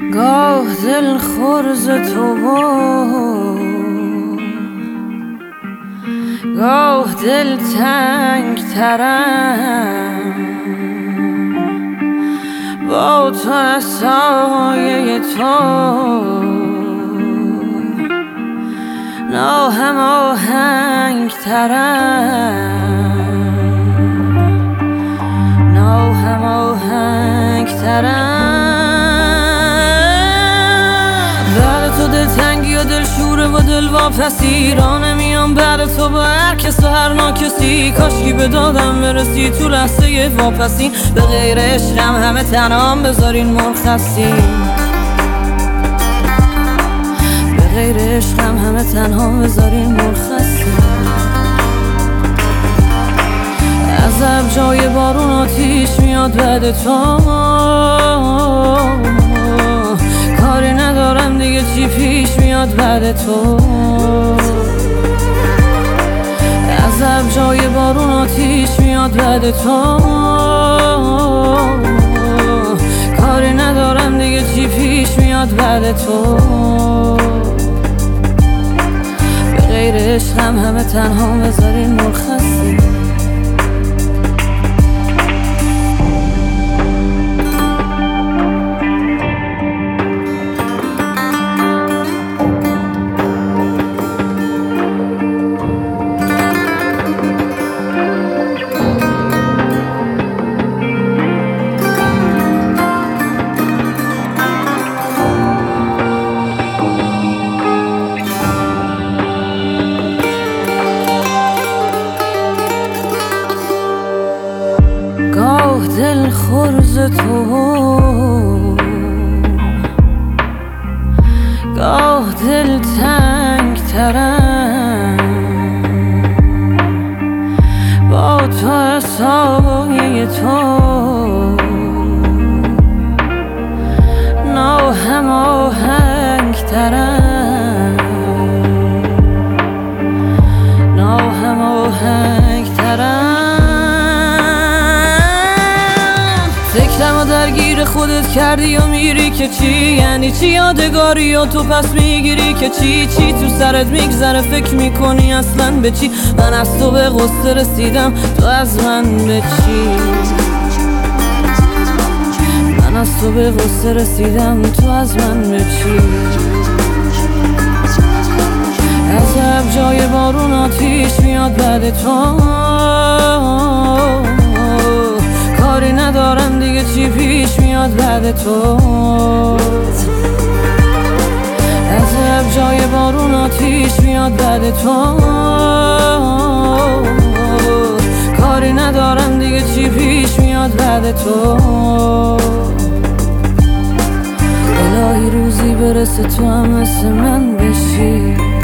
گاه دل خورز تو گاه دل تنگ ترم، با تو از سایه تو ناهماهنگ ترم، ناهماهنگ ترم. بعد تو دلتنگی و دل شوره و دل واپسی، را نمیام بعد تو با هر کس و هر ناکسی. کاشکی به دادم برسی تو لحظه واپسی، به غیر عشقم همه تنهام بذارین مرخصی. به غیر عشقم همه تنهام بذارین مرخصی. عذب جای بارون آتیش میاد بعد تو، کاری ندارم دیگه چی پیش میاد بعد تو. عذب جای بارون آتیش میاد بعد تو، کاری ندارم دیگه چی پیش میاد بعد تو. به غیر عشقم همه تنها بذارین مرخصی. گاه دل خورز تو گاه دل تنگ ترم، با تو سایه تو ناهماهنگ ترم، ناهماهنگ ترم. فکرم و درگیر خودت کردی و میری که چی؟ یعنی چی یادگاری و تو پس میگیری که چی؟ چی تو سرت میگذره فکر میکنی اصلا به چی؟ من از تو به غصه رسیدم، تو از من به چی؟ من از تو به غصه رسیدم، تو از من به چی؟ عذب جای بارون آتیش میاد بعد تو، کاری ندارم دیگه چی پیش میاد بعد تو. عذب جای بارون آتیش میاد بعد تو، کاری ندارم دیگه چی پیش میاد بعد تو. الهی روزی برسه تو هم مثل من بشی.